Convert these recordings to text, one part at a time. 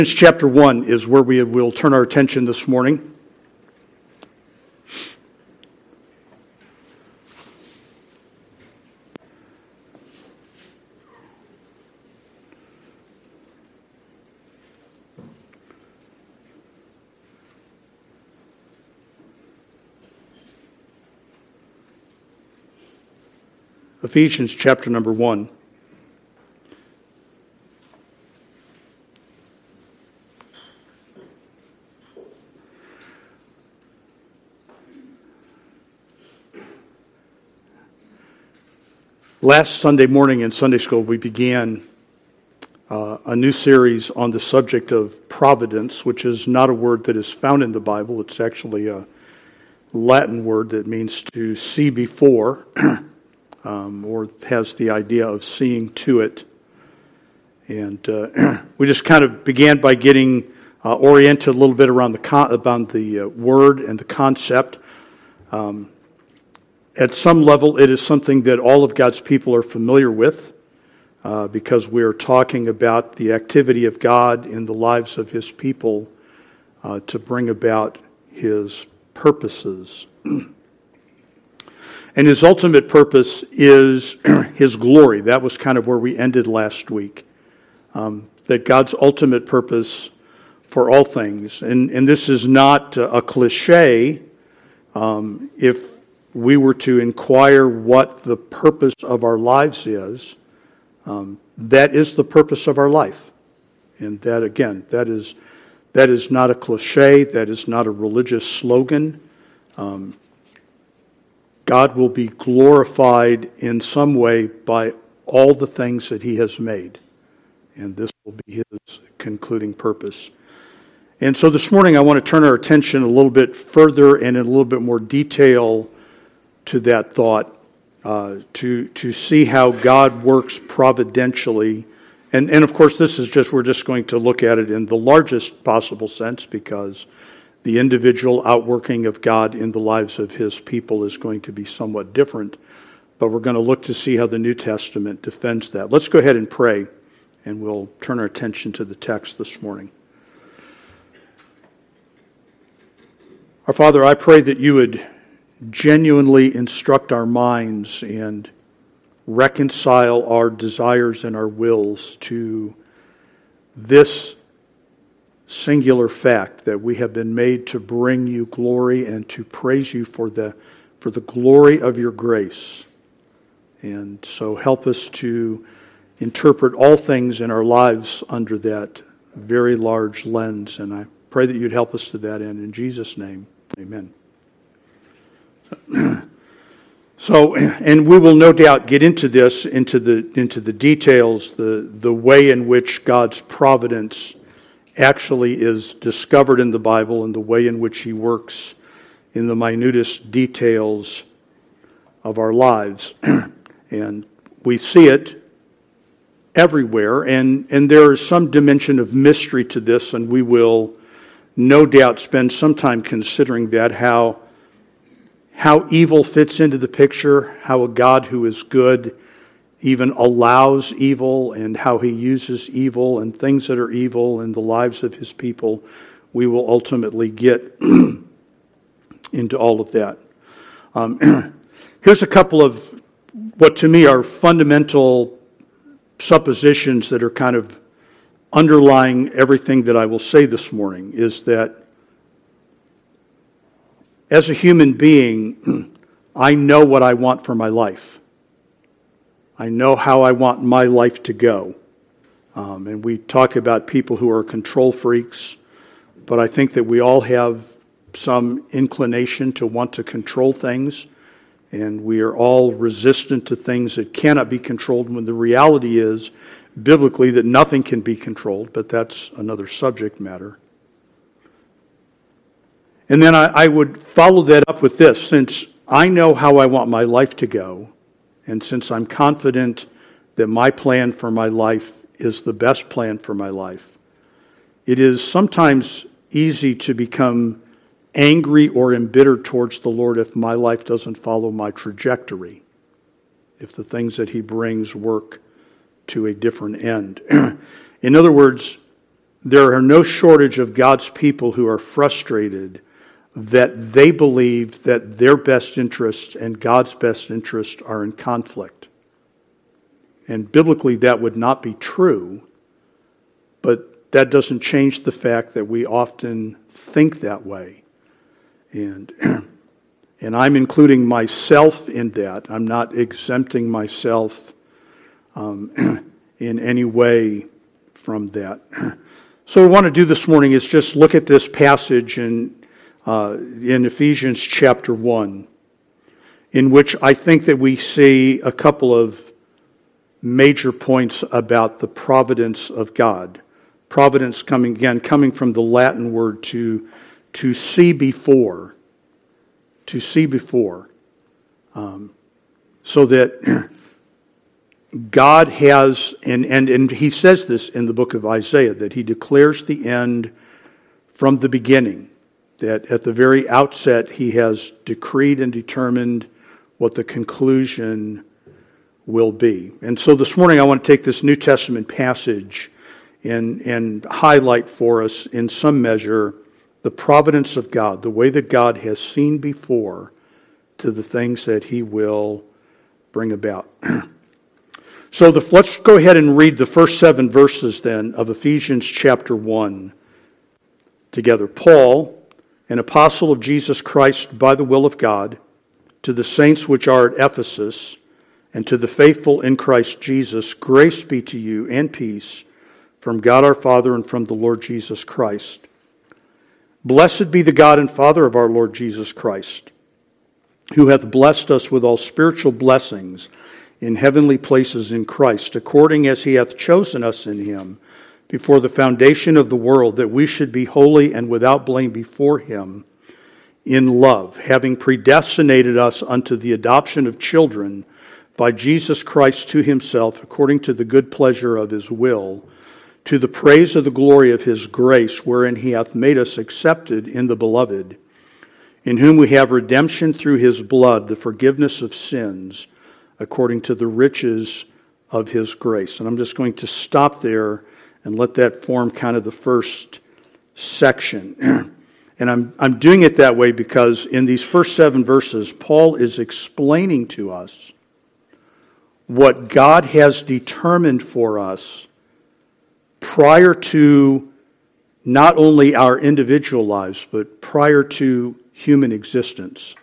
Chapter 1 is where we will turn our attention this morning. Ephesians chapter number 1. Last Sunday morning in Sunday school, we began a new series on the subject of providence, which is not a word that is found in the Bible. It's actually a Latin word that means to see before, or has the idea of seeing to it. And we just kind of began by getting oriented a little bit around the word and the concept. At some level, it is something that all of God's people are familiar with because we are talking about the activity of God in the lives of His people to bring about His purposes. And His ultimate purpose is His glory. That was kind of where we ended last week. That God's ultimate purpose for all things, and this is not a cliche. If we were to inquire what the purpose of our lives is, that is the purpose of our life. And that, again, that is not a cliche, that is not a religious slogan. God will be glorified in some way by all the things that He has made. And this will be His concluding purpose. And so this morning I want to turn our attention a little bit further and in a little bit more detail to that thought, to see how God works providentially. And of course we're just going to look at it in the largest possible sense because the individual outworking of God in the lives of His people is going to be somewhat different. But we're going to look to see how the New Testament defends that. Let's go ahead and pray, and we'll turn our attention to the text this morning. Our Father, I pray that You would genuinely instruct our minds and reconcile our desires and our wills to this singular fact that we have been made to bring You glory and to praise You for the glory of Your grace. And so help us to interpret all things in our lives under that very large lens. And I pray that You'd help us to that end. In Jesus' name, amen. So, and we will no doubt get into this, into the details, the way in which God's providence actually is discovered in the Bible and the way in which He works in the minutest details of our lives. And we see it everywhere, and there is some dimension of mystery to this, and we will no doubt spend some time considering that, how evil fits into the picture, how a God who is good even allows evil, and how He uses evil and things that are evil in the lives of His people. We will ultimately get into all of that. Here's a couple of what to me are fundamental suppositions that are kind of underlying everything that I will say this morning, is that as a human being, I know what I want for my life. I know how I want my life to go. And we talk about people who are control freaks, but I think that we all have some inclination to want to control things, and we are all resistant to things that cannot be controlled, when the reality is, biblically, that nothing can be controlled, but that's another subject matter. And then I would follow that up with this. Since I know how I want my life to go, and since I'm confident that my plan for my life is the best plan for my life, it is sometimes easy to become angry or embittered towards the Lord if my life doesn't follow my trajectory, if the things that He brings work to a different end. In other words, there are no shortage of God's people who are frustrated that they believe that their best interest and God's best interest are in conflict. And biblically that would not be true, but that doesn't change the fact that we often think that way. And I'm including myself in that. I'm not exempting myself in any way from that. So what we want to do this morning is just look at this passage in Ephesians chapter 1, in which I think that we see a couple of major points about the providence of God. Providence coming from the Latin word to see before. To see before. So that God has, and he says this in the book of Isaiah, that he declares the end from the beginning. That at the very outset he has decreed and determined what the conclusion will be. And so this morning I want to take this New Testament passage and highlight for us in some measure the providence of God, the way that God has seen before to the things that he will bring about. So let's go ahead and read the first 7 verses then of Ephesians chapter 1 together. Paul, an apostle of Jesus Christ by the will of God, to the saints which are at Ephesus, and to the faithful in Christ Jesus, grace be to you and peace from God our Father and from the Lord Jesus Christ. Blessed be the God and Father of our Lord Jesus Christ, who hath blessed us with all spiritual blessings in heavenly places in Christ, according as he hath chosen us in him before the foundation of the world, that we should be holy and without blame before him in love, having predestinated us unto the adoption of children by Jesus Christ to himself, according to the good pleasure of his will, to the praise of the glory of his grace, wherein he hath made us accepted in the beloved, in whom we have redemption through his blood, the forgiveness of sins, according to the riches of his grace. And I'm just going to stop there and let that form kind of the first section. And I'm doing it that way because in these first 7 verses, Paul is explaining to us what God has determined for us prior to not only our individual lives, but prior to human existence.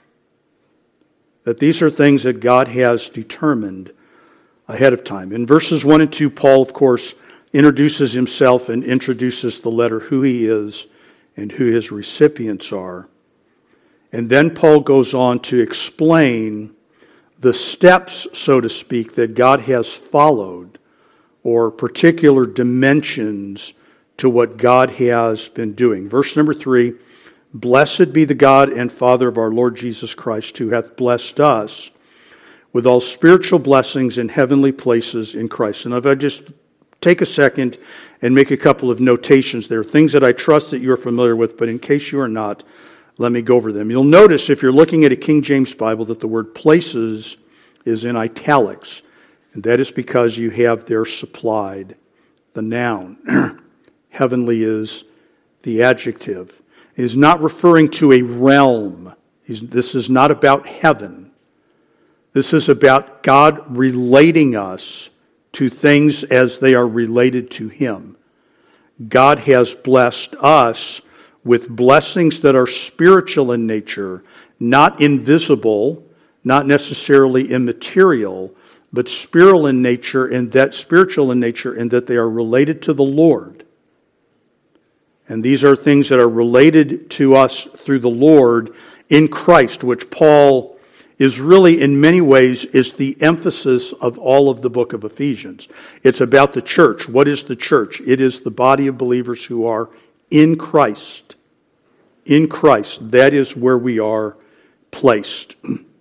That these are things that God has determined ahead of time. In verses 1 and 2, Paul, of course, introduces himself and introduces the letter, who he is and who his recipients are. And then Paul goes on to explain the steps, so to speak, that God has followed, or particular dimensions to what God has been doing. Verse number 3, blessed be the God and Father of our Lord Jesus Christ, who hath blessed us with all spiritual blessings in heavenly places in Christ. And if I just take a second and make a couple of notations there, things that I trust that you're familiar with, but in case you are not, let me go over them. You'll notice if you're looking at a King James Bible that the word places is in italics, and that is because you have there supplied the noun. Heavenly is the adjective. It is not referring to a realm. This is not about heaven. This is about God relating us to things as they are related to him. God has blessed us with blessings that are spiritual in nature, not invisible, not necessarily immaterial, but spiritual in nature, and that they are related to the Lord. And these are things that are related to us through the Lord in Christ, which Paul is really in many ways is the emphasis of all of the book of Ephesians. It's about the church. What is the church? It is the body of believers who are in Christ. In Christ. That is where we are placed.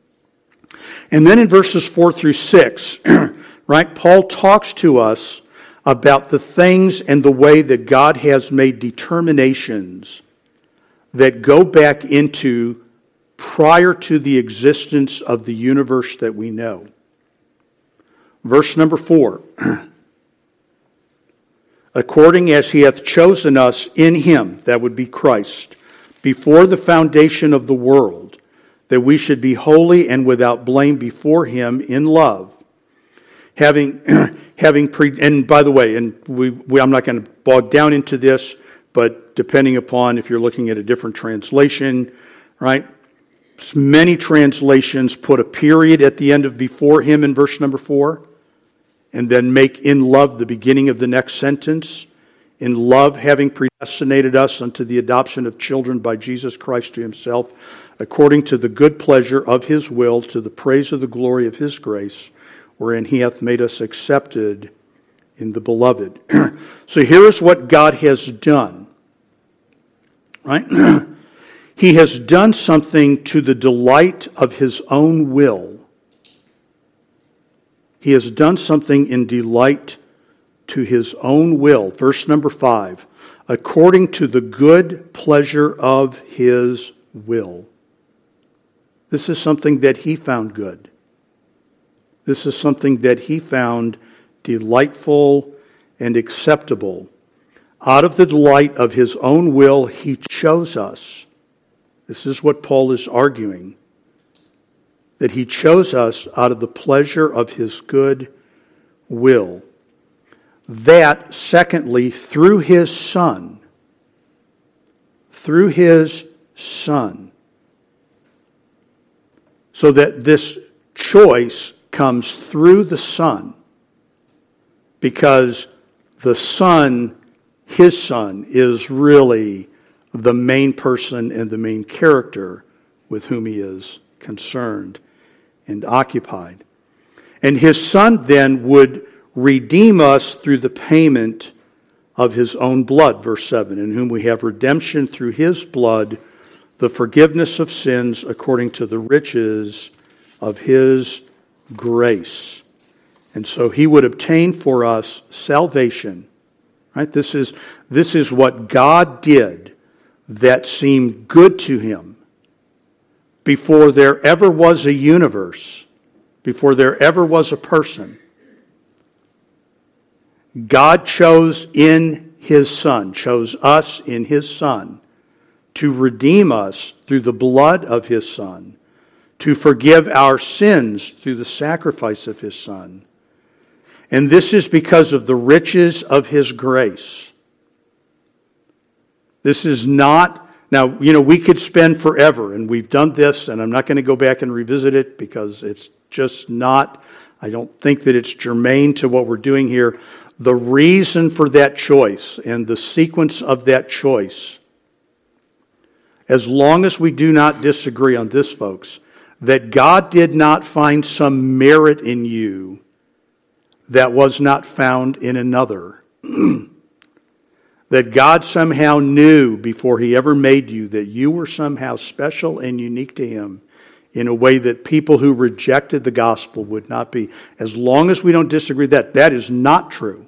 And then in verses 4 through 6, right, Paul talks to us about the things and the way that God has made determinations that go back into prior to the existence of the universe that we know. Verse number 4. according as he hath chosen us in him, that would be Christ, before the foundation of the world, that we should be holy and without blame before him in love. And by the way, I'm not going to bog down into this, but depending upon if you're looking at a different translation, right? Many translations put a period at the end of before him in verse number 4, and then make in love the beginning of the next sentence. In love, having predestinated us unto the adoption of children by Jesus Christ to himself, according to the good pleasure of his will, to the praise of the glory of his grace, wherein he hath made us accepted in the beloved. So here is what God has done. Right? He has done something to the delight of his own will. He has done something in delight to his own will. Verse number 5. According to the good pleasure of his will. This is something that he found good. This is something that he found delightful and acceptable. Out of the delight of his own will, he chose us. This is what Paul is arguing. That he chose us out of the pleasure of his good will. That, secondly, through his Son. Through his Son. So that this choice comes through the Son. Because the Son, his Son, is really the main person and the main character with whom he is concerned and occupied. And his Son then would redeem us through the payment of his own blood, verse 7, in whom we have redemption through his blood, the forgiveness of sins according to the riches of his grace. And so he would obtain for us salvation. Right? This is what God did that seemed good to him before there ever was a universe, before there ever was a person. God chose in his Son, chose us in his Son, to redeem us through the blood of his Son, to forgive our sins through the sacrifice of his Son. And this is because of the riches of his grace. This is not, now, we could spend forever, and we've done this, and I'm not going to go back and revisit it because it's just not, I don't think that it's germane to what we're doing here. The reason for that choice and the sequence of that choice, as long as we do not disagree on this, folks, that God did not find some merit in you that was not found in another. That God somehow knew before he ever made you that you were somehow special and unique to him in a way that people who rejected the gospel would not be. As long as we don't disagree that is not true.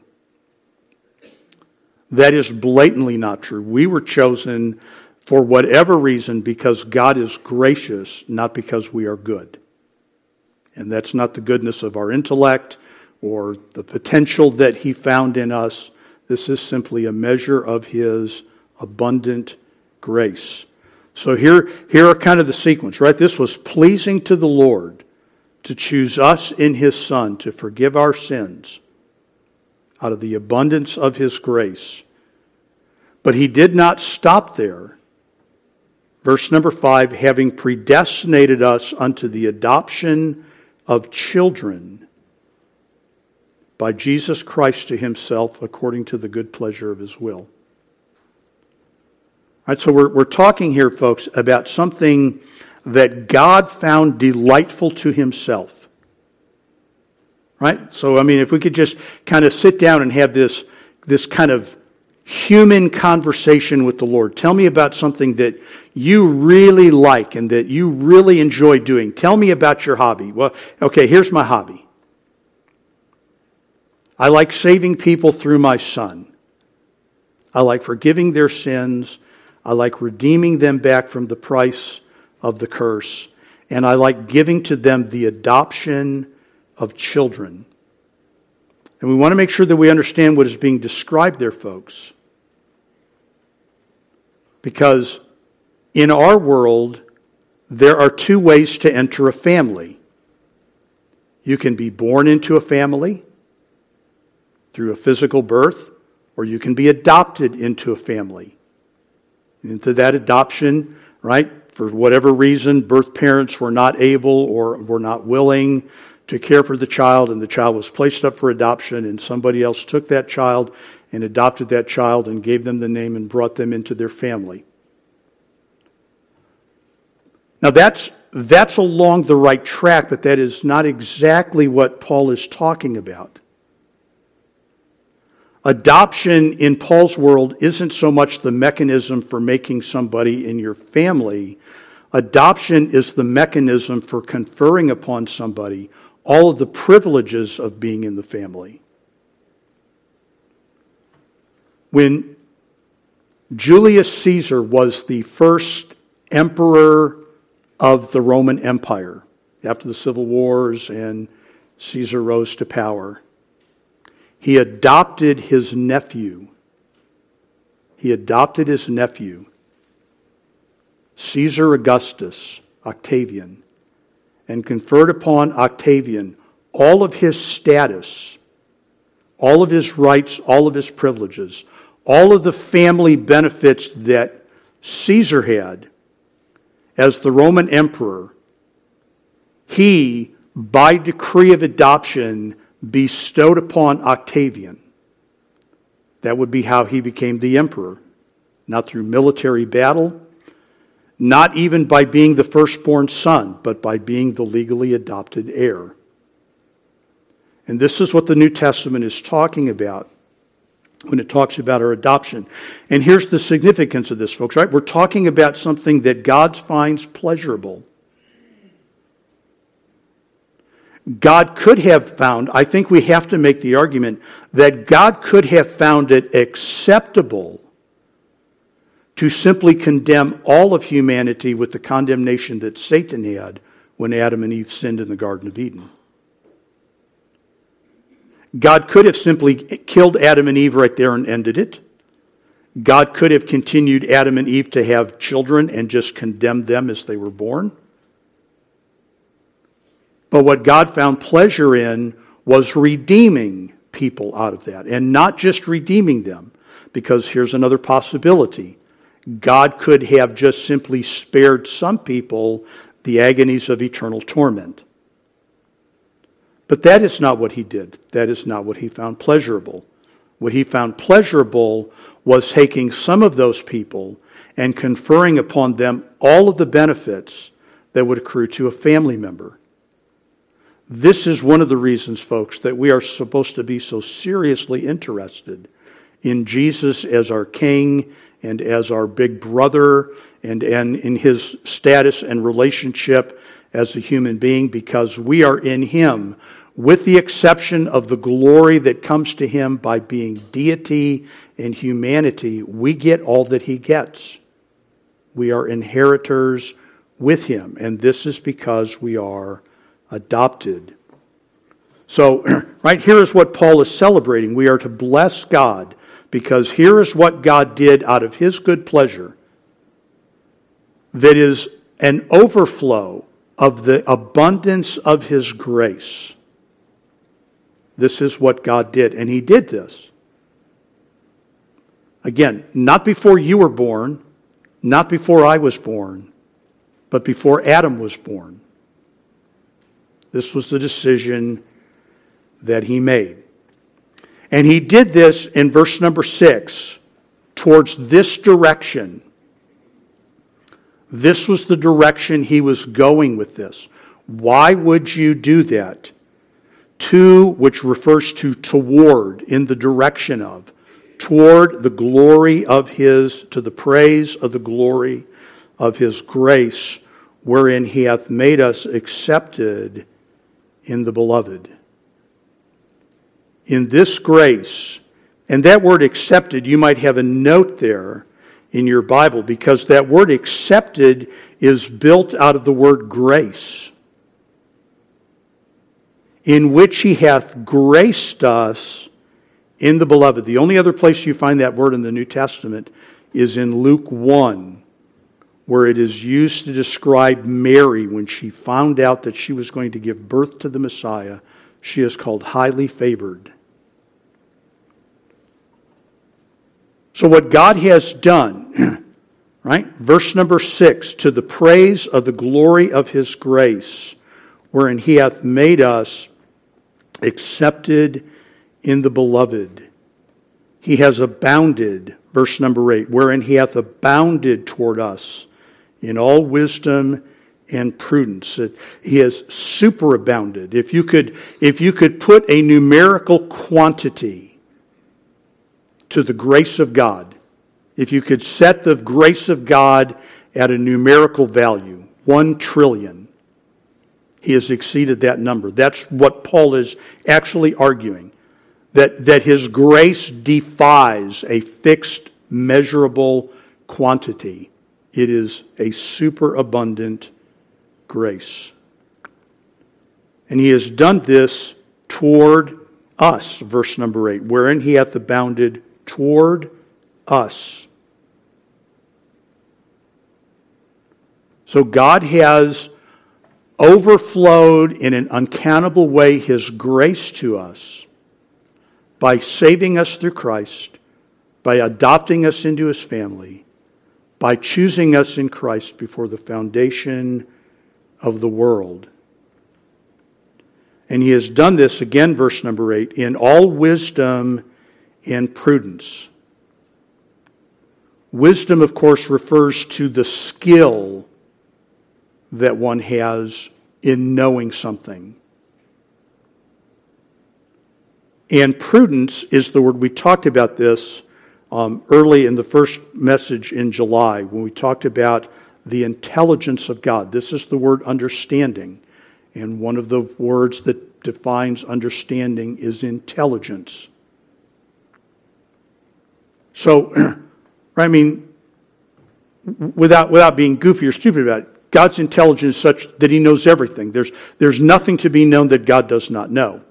That is blatantly not true. We were chosen for whatever reason because God is gracious, not because we are good. And that's not the goodness of our intellect or the potential that he found in us. This is simply a measure of his abundant grace. So here are kind of the sequence, right? This was pleasing to the Lord to choose us in his Son to forgive our sins out of the abundance of his grace. But he did not stop there. Verse number 5, having predestinated us unto the adoption of children by Jesus Christ to himself according to the good pleasure of his will. All right, so we're talking here, folks, about something that God found delightful to himself. Right? So, if we could just kind of sit down and have this kind of human conversation with the Lord. Tell me about something that you really like and that you really enjoy doing. Tell me about your hobby. Well, okay, here's my hobby. I like saving people through my Son. I like forgiving their sins. I like redeeming them back from the price of the curse. And I like giving to them the adoption of children. And we want to make sure that we understand what is being described there, folks. Because in our world, there are two ways to enter a family. You can be born into a family through a physical birth, or you can be adopted into a family. Into that adoption, right, for whatever reason, birth parents were not able or were not willing to care for the child, and the child was placed up for adoption, and somebody else took that child and adopted that child and gave them the name and brought them into their family. Now that's along the right track, but that is not exactly what Paul is talking about. Adoption in Paul's world isn't so much the mechanism for making somebody in your family. Adoption is the mechanism for conferring upon somebody all of the privileges of being in the family. When Julius Caesar was the first emperor of the Roman Empire, after the civil wars and Caesar rose to power, he adopted his nephew. Caesar Augustus, Octavian, and conferred upon Octavian all of his status, all of his rights, all of his privileges, all of the family benefits that Caesar had as the Roman emperor. He, by decree of adoption, bestowed upon Octavian. That would be how he became the emperor. Not through military battle, not even by being the firstborn son, but by being the legally adopted heir. And this is what the New Testament is talking about when it talks about our adoption. And here's the significance of this, folks, right? We're talking about something that God finds pleasurable. God could have found, I think we have to make the argument, that God could have found it acceptable to simply condemn all of humanity with the condemnation that Satan had when Adam and Eve sinned in the Garden of Eden. God could have simply killed Adam and Eve right there and ended it. God could have continued Adam and Eve to have children and just condemned them as they were born. But what God found pleasure in was redeeming people out of that. And not just redeeming them, because here's another possibility. God could have just simply spared some people the agonies of eternal torment. But that is not what he did. That is not what he found pleasurable. What he found pleasurable was taking some of those people and conferring upon them all of the benefits that would accrue to a family member. This is one of the reasons, folks, that we are supposed to be so seriously interested in Jesus as our King and as our big brother and in his status and relationship as a human being, because we are in him, with the exception of the glory that comes to him by being deity and humanity. We get all that he gets. We are inheritors with him, and this is because we are adopted. So, right here is what Paul is celebrating. We are to bless God, because here is what God did out of his good pleasure that is an overflow of the abundance of his grace. This is what God did, and he did this. Again, not before you were born, not before I was born, but before Adam was born. This was the decision that he made. And he did this in verse number 6, towards this direction. This was the direction he was going with this. Why would you do that? To, which refers to toward, in the direction of, toward the glory of his, to the praise of the glory of his grace, wherein he hath made us accepted in the beloved. In this grace, and that word accepted, you might have a note there in your Bible, because that word accepted is built out of the word grace. in which he hath graced us in the beloved. The only other place you find that word in the New Testament is in Luke 1, where it is used to describe Mary when she found out that she was going to give birth to the Messiah. She is called highly favored. So what God has done, right? Verse number 6, to the praise of the glory of his grace, wherein he hath made us accepted in the beloved. He has abounded, verse number 8, wherein he hath abounded toward us in all wisdom and prudence. He has superabounded. If you could put a numerical quantity to the grace of God, if you could set the grace of God at a numerical value, 1 trillion, he has exceeded that number. That's what Paul is actually arguing. That his grace defies a fixed, measurable quantity. It is a superabundant grace. And he has done this toward us, verse number 8, wherein he hath abounded toward us. So God has overflowed in an uncountable way his grace to us by saving us through Christ, by adopting us into his family, by choosing us in Christ before the foundation of the world. And he has done this, again, verse number 8, in all wisdom and prudence. Wisdom, of course, refers to the skill that one has in knowing something. And prudence is the word. We talked about this early in the first message in July when we talked about the intelligence of God. This is the word understanding. And one of the words that defines understanding is intelligence. So, I mean, without being goofy or stupid about it, God's intelligence is such that he knows everything. There's nothing to be known that God does not know.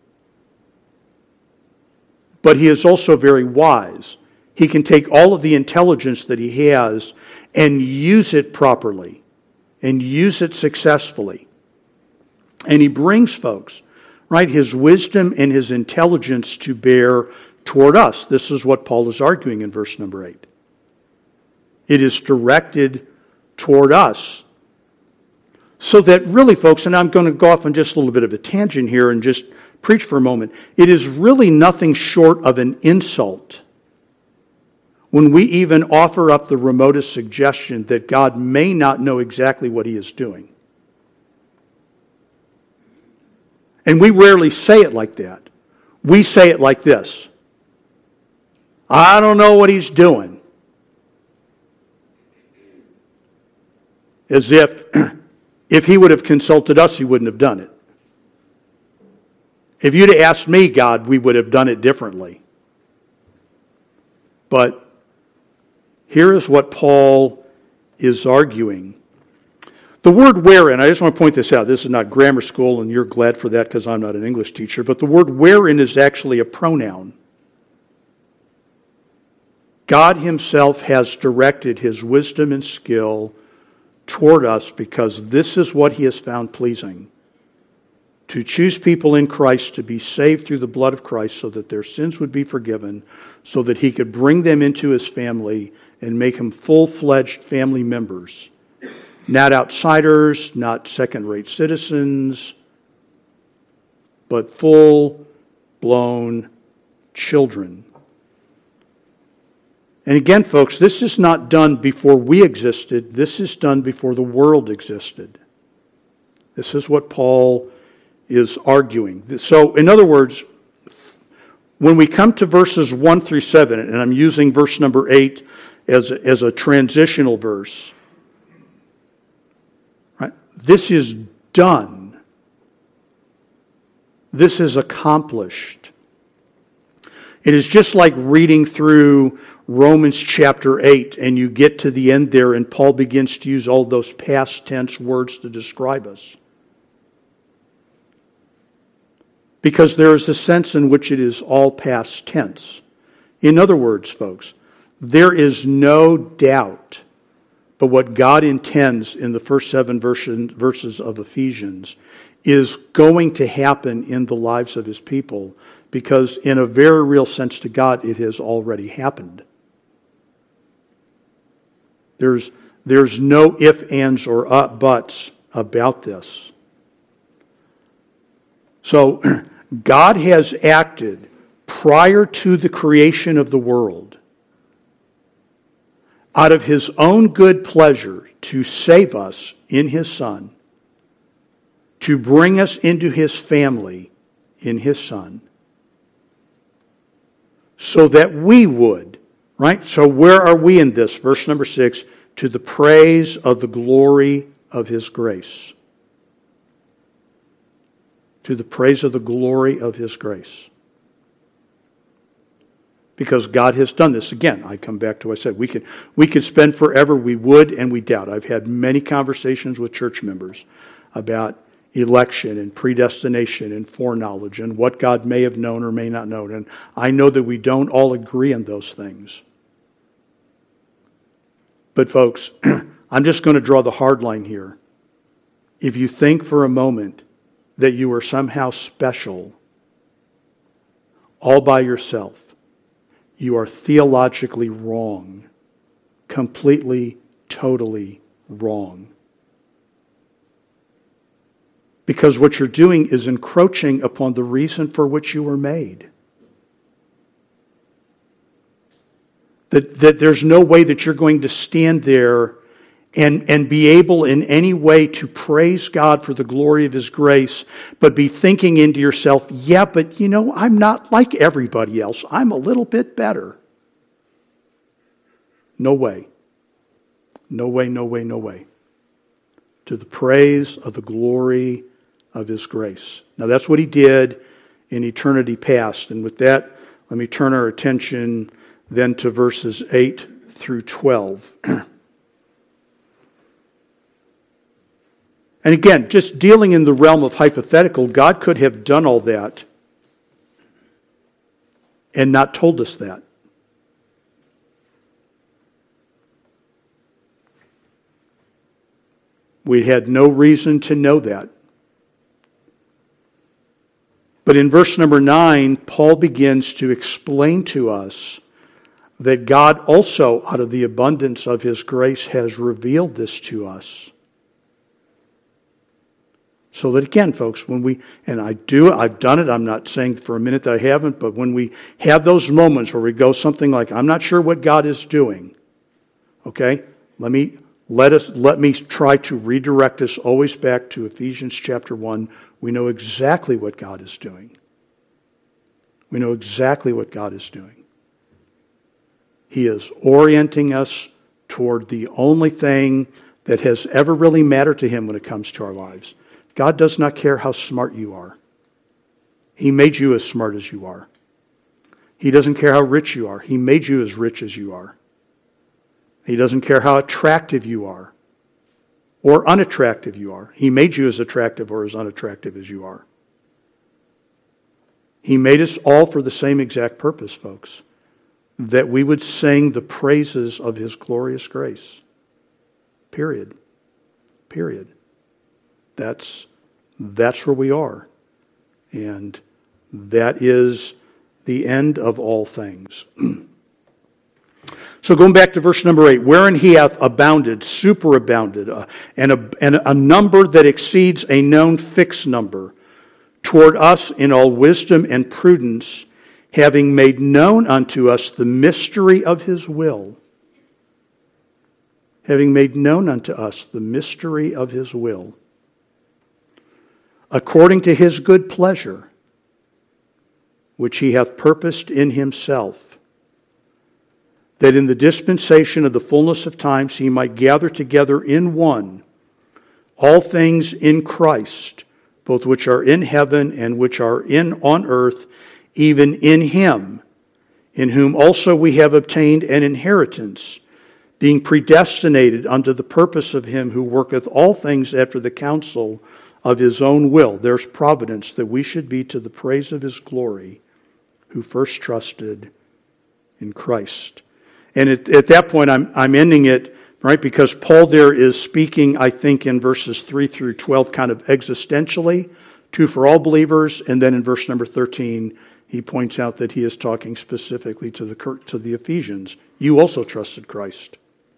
But he is also very wise. He can take all of the intelligence that he has and use it properly and use it successfully. And he brings folks, right, his wisdom and his intelligence to bear toward us. This is what Paul is arguing in verse number 8. It is directed toward us. So that really, folks, and I'm going to go off on just a little bit of a tangent here and just preach for a moment. It is really nothing short of an insult when we even offer up the remotest suggestion that God may not know exactly what he is doing. And we rarely say it like that. We say it like this: I don't know what he's doing. As if he would have consulted us, he wouldn't have done it. If you'd have asked me, God, we would have done it differently. But here is what Paul is arguing. The word wherein, I just want to point this out. This is not grammar school, and you're glad for that because I'm not an English teacher. But the word wherein is actually a pronoun. God himself has directed his wisdom and skill toward us because this is what he has found pleasing. To choose people in Christ to be saved through the blood of Christ so that their sins would be forgiven, so that he could bring them into his family and make them full-fledged family members. Not outsiders, not second-rate citizens, but full-blown children. And again, folks, this is not done before we existed. This is done before the world existed. This is what Paul is arguing. So, in other words, when we come to verses 1 through 7, and I'm using verse number 8 as a transitional verse, right? This is done. This is accomplished. It is just like reading through Romans chapter 8, and you get to the end there, and Paul begins to use all those past tense words to describe us. because there is a sense in which it is all past tense. In other words, folks, there is no doubt but what God intends in the first 7 verses of Ephesians is going to happen in the lives of his people, because in a very real sense to God, it has already happened. There's no ifs, ands, or buts about this. So God has acted prior to the creation of the world out of his own good pleasure to save us in his Son, to bring us into his family in his Son, so that we would, right? So where are we in this? Verse number 6, to the praise of the glory of his grace. To the praise of the glory of his grace. Because God has done this. Again, I come back to what I said. We could spend forever, we would, and we doubt. I've had many conversations with church members about election and predestination and foreknowledge and what God may have known or may not known. And I know that we don't all agree on those things. But folks, I'm just going to draw the hard line here. If you think for a moment that you are somehow special all by yourself, you are theologically wrong. Completely, totally wrong. Because what you're doing is encroaching upon the reason for which you were made. That there's no way that you're going to stand there and be able in any way to praise God for the glory of his grace, but be thinking into yourself, yeah, but I'm not like everybody else. I'm a little bit better. No way. No way, no way, no way. To the praise of the glory of his grace. Now that's what he did in eternity past. And with that, let me turn our attention then to verses 8 through 12. And again, just dealing in the realm of hypothetical, God could have done all that and not told us that. We had no reason to know that. But in verse number 9, Paul begins to explain to us that God also, out of the abundance of his grace, has revealed this to us. So that again, folks, I've done it, I'm not saying for a minute that I haven't, but when we have those moments where we go something like, I'm not sure what God is doing, okay, let me try to redirect us always back to Ephesians chapter 1. We know exactly what God is doing. We know exactly what God is doing. He is orienting us toward the only thing that has ever really mattered to him when it comes to our lives. God does not care how smart you are. He made you as smart as you are. He doesn't care how rich you are. He made you as rich as you are. He doesn't care how attractive you are or unattractive you are. He made you as attractive or as unattractive as you are. He made us all for the same exact purpose, folks, that we would sing the praises of his glorious grace. Period. Period. That's where we are. And that is the end of all things. So going back to verse number 8, wherein he hath abounded, superabounded, and a number that exceeds a known fixed number, toward us in all wisdom and prudence, having made known unto us the mystery of his will. Having made known unto us the mystery of his will. According to his good pleasure, which he hath purposed in himself, that in the dispensation of the fullness of times he might gather together in one all things in Christ, both which are in heaven and which are on earth, even in him, in whom also we have obtained an inheritance, being predestinated unto the purpose of him who worketh all things after the counsel of his own will. There's providence that we should be to the praise of his glory, who first trusted in Christ. And at that point, I'm ending it, right? Because Paul there is speaking, I think, in verses 3 through 12, kind of existentially, true for all believers. And then in verse number 13, he points out that he is talking specifically to the Ephesians. You also trusted Christ.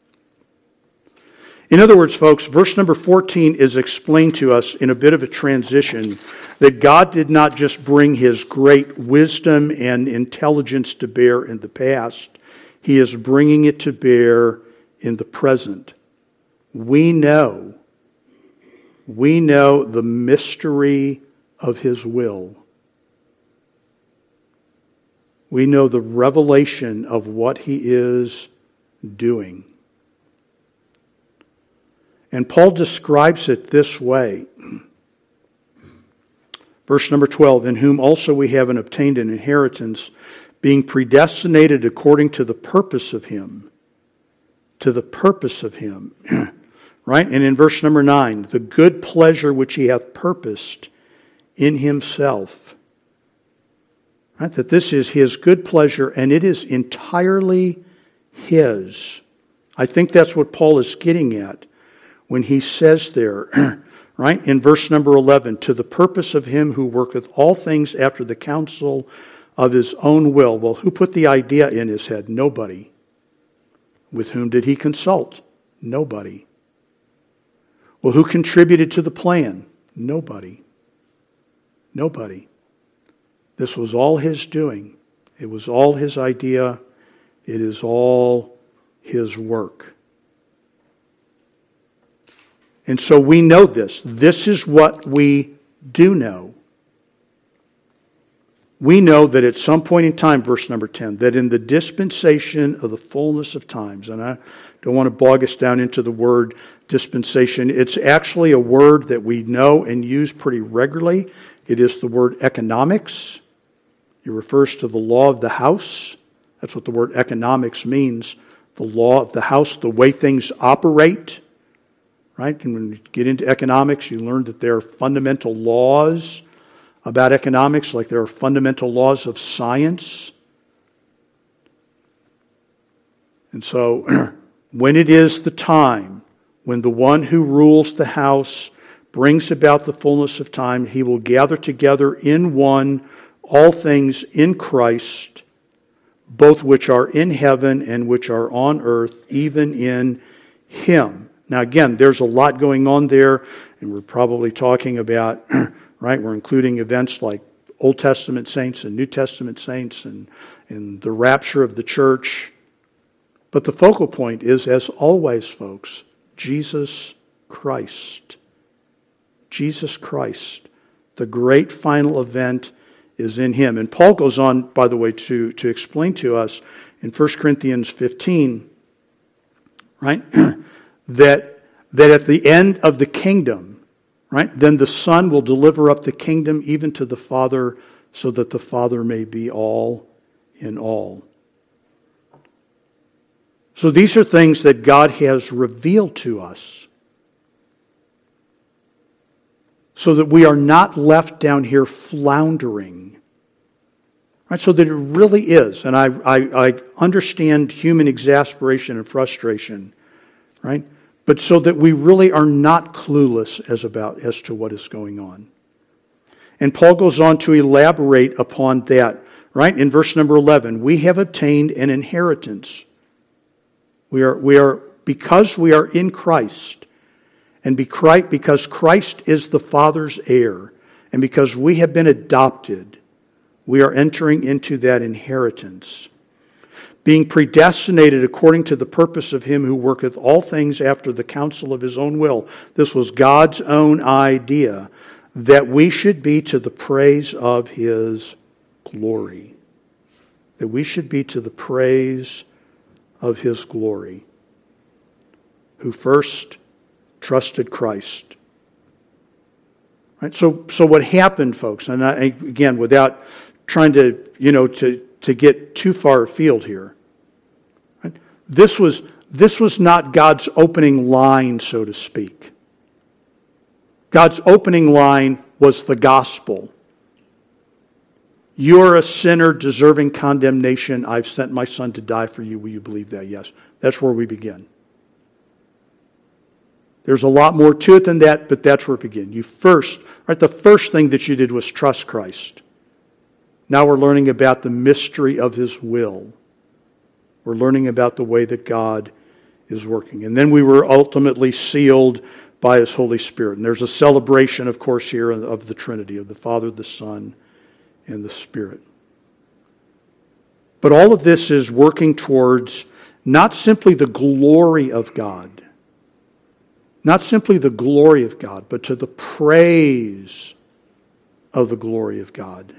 In other words, folks, verse number 14 is explained to us in a bit of a transition that God did not just bring his great wisdom and intelligence to bear in the past. He is bringing it to bear in the present. We know the mystery of his will. We know the revelation of what he is doing. And Paul describes it this way. Verse number 12, in whom also we have obtained an inheritance, being predestinated according to the purpose of him. To the purpose of him. Right? And in verse number 9, the good pleasure which he hath purposed in himself. Right? That this is his good pleasure, and it is entirely his. I think that's what Paul is getting at when he says there, right, in verse number 11, to the purpose of him who worketh all things after the counsel of his own will. Well, who put the idea in his head? Nobody. With whom did he consult? Nobody. Well, who contributed to the plan? Nobody. Nobody. This was all his doing. It was all his idea. It is all his work. And so we know this. This is what we do know. We know that at some point in time, verse number 10, that in the dispensation of the fullness of times, and I don't want to bog us down into the word dispensation. It's actually a word that we know and use pretty regularly. It is the word economics. It refers to the law of the house. That's what the word economics means. The law of the house, the way things operate. Right? And when you get into economics, you learn that there are fundamental laws about economics, like there are fundamental laws of science. And so, when it is the time, when the one who rules the house brings about the fullness of time, he will gather together in one all things in Christ, both which are in heaven and which are on earth, even in him. Now again, there's a lot going on there, and we're probably talking about, right, we're including events like Old Testament saints and New Testament saints and the rapture of the church. But the focal point is, as always, folks, Jesus Christ. Jesus Christ. The great final event is in him. And Paul goes on, by the way, to explain to us in 1 Corinthians 15, right, that at the end of the kingdom, right, then the Son will deliver up the kingdom even to the Father, so that the Father may be all in all. So these are things that God has revealed to us, so that we are not left down here floundering. Right? So that it really is, and I understand human exasperation and frustration, right? But so that we really are not clueless as to what is going on. And Paul goes on to elaborate upon that, right? In verse number 11, we have obtained an inheritance. We are because we are in Christ, and because Christ is the Father's heir, and because we have been adopted, we are entering into that inheritance. Being predestinated according to the purpose of him who worketh all things after the counsel of his own will. This was God's own idea, that we should be to the praise of his glory. That we should be to the praise of his glory. Who first trusted Christ. Right? So what happened, folks, and again, without trying to, to get too far afield here. Right? This was not God's opening line, so to speak. God's opening line was the gospel. You're a sinner deserving condemnation. I've sent my son to die for you. Will you believe that? Yes. That's where we begin. There's a lot more to it than that, but that's where it begins. The first thing that you did was trust Christ. Now we're learning about the mystery of His will. We're learning about the way that God is working. And then we were ultimately sealed by His Holy Spirit. And there's a celebration, of course, here of the Trinity, of the Father, the Son, and the Spirit. But all of this is working towards not simply the glory of God, not simply the glory of God, but to the praise of the glory of God.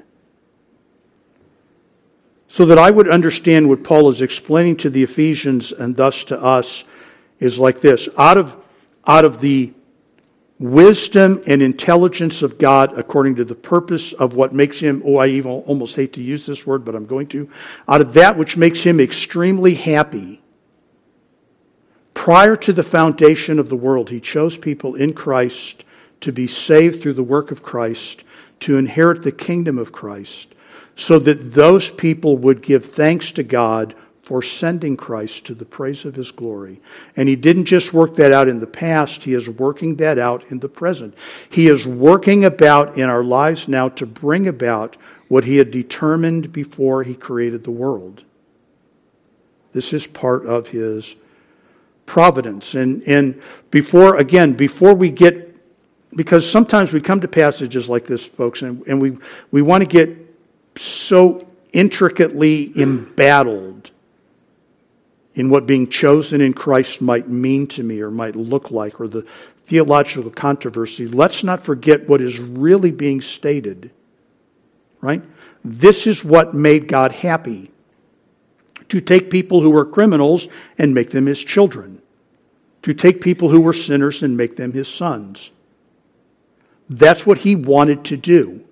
So that I would understand what Paul is explaining to the Ephesians and thus to us is like this. Out of the wisdom and intelligence of God according to the purpose of what makes Him, I even almost hate to use this word, but I'm going to, out of that which makes Him extremely happy, prior to the foundation of the world, He chose people in Christ to be saved through the work of Christ, to inherit the kingdom of Christ, so that those people would give thanks to God for sending Christ to the praise of His glory. And He didn't just work that out in the past, He is working that out in the present. He is working about in our lives now to bring about what He had determined before He created the world. This is part of His providence. And before we get, because sometimes we come to passages like this, folks, and we want to get so intricately embattled in what being chosen in Christ might mean to me or might look like, or the theological controversy. Let's not forget what is really being stated, right? This is what made God happy, to take people who were criminals and make them His children, to take people who were sinners and make them His sons. That's what He wanted to do.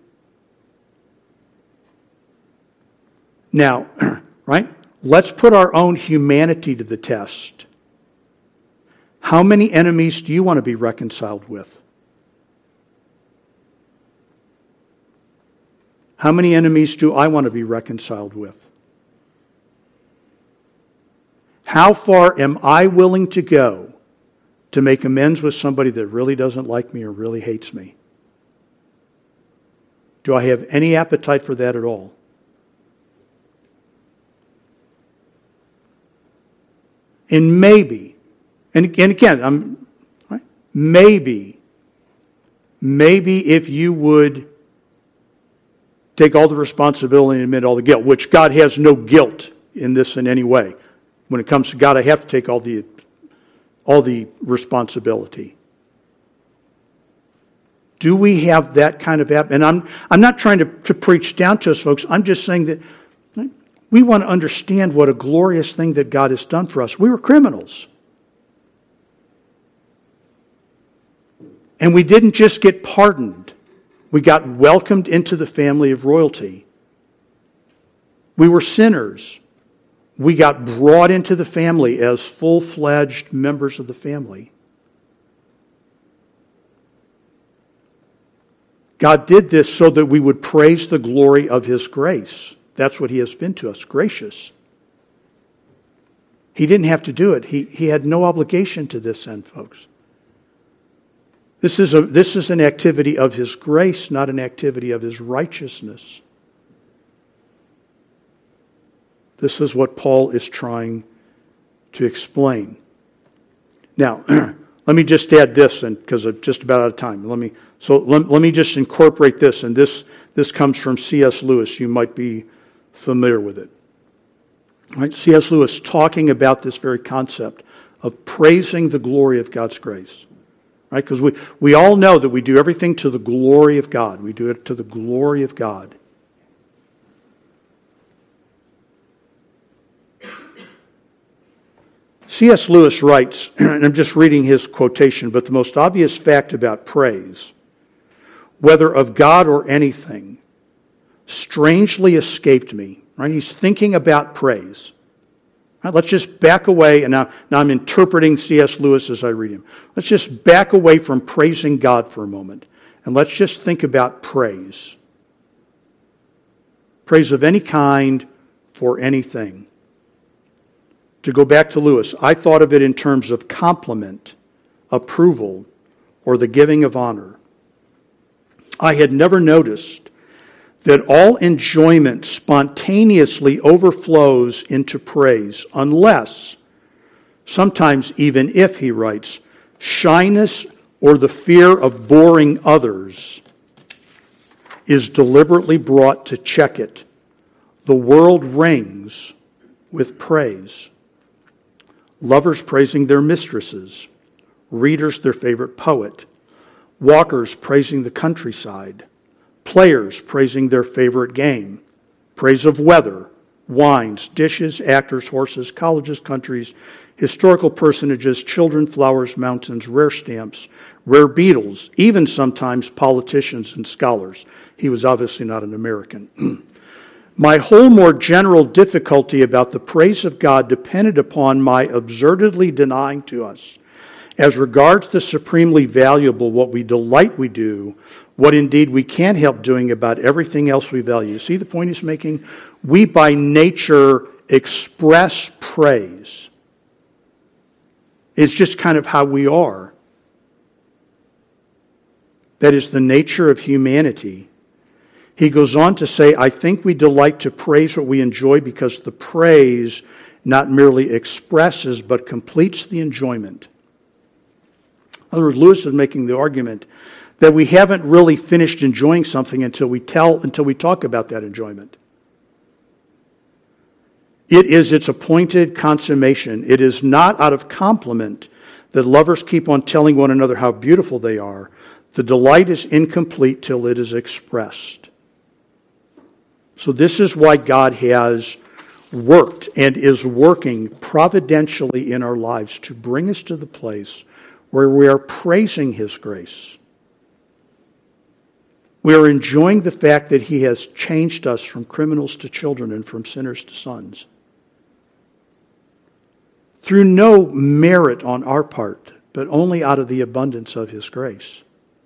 Now, right? Let's put our own humanity to the test. How many enemies do you want to be reconciled with? How many enemies do I want to be reconciled with? How far am I willing to go to make amends with somebody that really doesn't like me or really hates me? Do I have any appetite for that at all? And maybe, and again, maybe if you would take all the responsibility and admit all the guilt, which God has no guilt in this in any way. When it comes to God, I have to take all the responsibility. Do we have that kind of and I'm not trying to preach down to us, folks. I'm just saying that we want to understand what a glorious thing that God has done for us. We were criminals. And we didn't just get pardoned. We got welcomed into the family of royalty. We were sinners. We got brought into the family as full-fledged members of the family. God did this so that we would praise the glory of His grace. That's what He has been to us, gracious. He didn't have to do it. He had no obligation to this end, folks. This is an activity of His grace, not an activity of His righteousness. This is what Paul is trying to explain. Now, let me just add this, because I'm just about out of time. Let me just incorporate this, and this comes from C.S. Lewis. You might be familiar with it. Right? C.S. Lewis talking about this very concept of praising the glory of God's grace. Right? Because we all know that we do everything to the glory of God. We do it to the glory of God. C.S. Lewis writes, and I'm just reading his quotation, but the most obvious fact about praise, whether of God or anything, strangely escaped me. Right? He's thinking about praise. Right, let's just back away, and now I'm interpreting C.S. Lewis as I read him. Let's just back away from praising God for a moment, and let's just think about praise. Praise of any kind for anything. To go back to Lewis, I thought of it in terms of compliment, approval, or the giving of honor. I had never noticed that all enjoyment spontaneously overflows into praise, unless, sometimes even if, he writes, shyness or the fear of boring others is deliberately brought to check it. The world rings with praise. Lovers praising their mistresses, readers their favorite poet, walkers praising the countryside, players praising their favorite game, praise of weather, wines, dishes, actors, horses, colleges, countries, historical personages, children, flowers, mountains, rare stamps, rare beetles, even sometimes politicians and scholars. He was obviously not an American. My whole more general difficulty about the praise of God depended upon my absurdly denying to us, as regards the supremely valuable, what we delight we do, what indeed we can't help doing about everything else we value. See the point he's making? We by nature express praise. It's just kind of how we are. That is the nature of humanity. He goes on to say, I think we delight to praise what we enjoy because the praise not merely expresses but completes the enjoyment. In other words, Lewis is making the argument that we haven't really finished enjoying something until we talk about that enjoyment. It is its appointed consummation. It is not out of compliment that lovers keep on telling one another how beautiful they are. The delight is incomplete till it is expressed. So this is why God has worked and is working providentially in our lives to bring us to the place where we are praising His grace. We are enjoying the fact that He has changed us from criminals to children and from sinners to sons. Through no merit on our part, but only out of the abundance of His grace.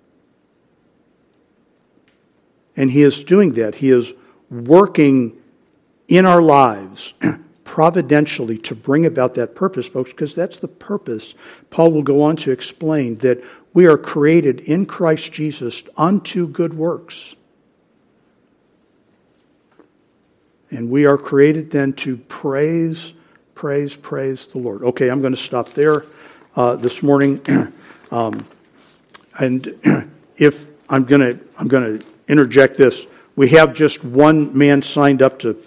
And He is doing that. He is working in our lives providentially to bring about that purpose, folks, because that's the purpose. Paul will go on to explain that we are created in Christ Jesus unto good works. And we are created then to praise the Lord. Okay, I'm going to stop there this morning. And if I'm going to interject this, we have just one man signed up to